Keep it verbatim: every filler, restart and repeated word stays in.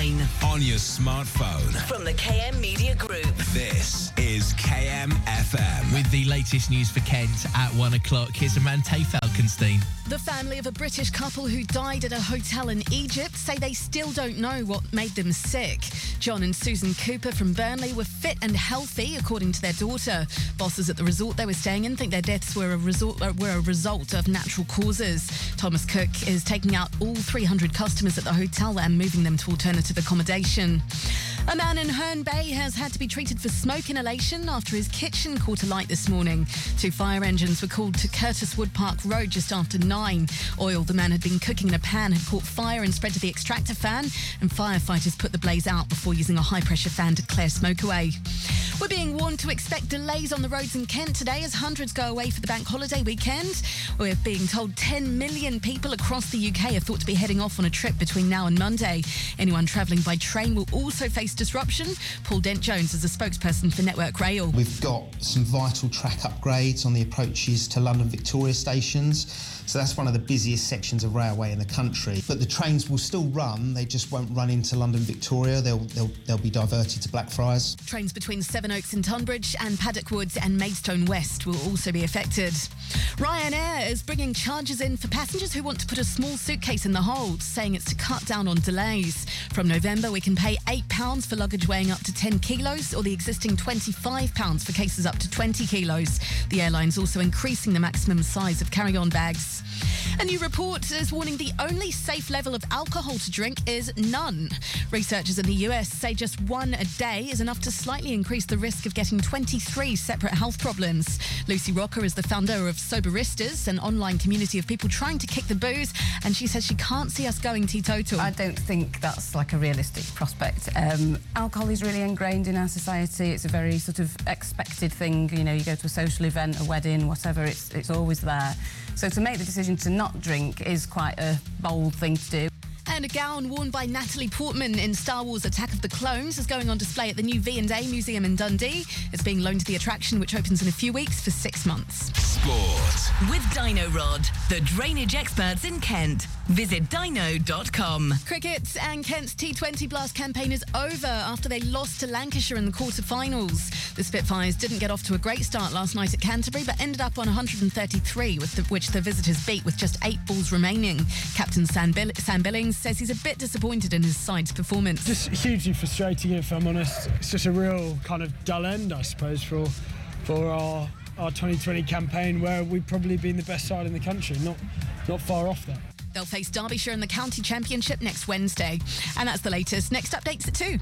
online. On your smartphone. From the K M Media Group. This is K M F M. With the latest news for Kent at one o'clock, here's Amante Falkenstein. The family of a British couple who died at a hotel in Egypt say they still don't know what made them sick. John and Susan Cooper from Burnley were fit and healthy, according to their daughter. Bosses at the resort they were staying in think their deaths were a result, uh, were a result of natural causes. Thomas Cook is taking out all three hundred customers at the hotel and moving them to alternative accommodation. A man in Herne Bay has had to be treated for smoke inhalation after his kitchen caught alight this morning. Two fire engines were called to Curtis Wood Park Road just after nine. Oil the man had been cooking in a pan had caught fire and spread to the extractor fan, and firefighters put the blaze out before using a high-pressure fan to clear smoke away. We're being warned to expect delays on the roads in Kent today as hundreds go away for the bank holiday weekend. We're being told ten million people across the U K are thought to be heading off on a trip between now and Monday. Anyone travelling by train will also face disruption. Paul Dent-Jones is a spokesperson for Network Rail. We've got some vital track upgrades on the approaches to London Victoria stations. So that's one of the busiest sections of railway in the country. But the trains will still run, they just won't run into London Victoria. They'll they'll, they'll be diverted to Blackfriars. Trains between Sevenoaks and Tunbridge and Paddock Woods and Maidstone West will also be affected. Ryanair is bringing charges in for passengers who want to put a small suitcase in the hold, saying it's to cut down on delays. From November, we can pay eight pounds for luggage weighing up to ten kilos or the existing twenty-five pounds for cases up to twenty kilos. The airline's also increasing the maximum size of carry-on bags. A new report is warning the only safe level of alcohol to drink is none. Researchers in the U S say just one a day is enough to slightly increase the risk of getting twenty-three separate health problems. Lucy Rocker is the founder of Soberistas, an online community of people trying to kick the booze, and she says she can't see us going teetotal. I don't think that's like a realistic prospect. Um, alcohol is really ingrained in our society. It's a very sort of expected thing. You know, you go to a social event, a wedding, whatever, it's, it's always there. So to make the decision to not drink is quite a bold thing to do. And a gown worn by Natalie Portman in Star Wars Attack of the Clones is going on display at the new V and A Museum in Dundee. It's being loaned to the attraction, which opens in a few weeks for six months. Sport. With Dino Rod, the drainage experts in Kent. Visit dino dot com. Cricket and Kent's T twenty Blast campaign is over after they lost to Lancashire in the quarter-finals. The Spitfires didn't get off to a great start last night at Canterbury, but ended up on one hundred thirty-three, with the, which the visitors beat with just eight balls remaining. Captain Sam, Bill- Sam Billings says he's a bit disappointed in his side's performance. Just hugely frustrating, if I'm honest. It's just a real kind of dull end, I suppose, for for our our twenty twenty campaign, where we've probably been the best side in the country. Not not far off that. They'll face Derbyshire in the county championship next Wednesday. And that's the latest. Next updates at two.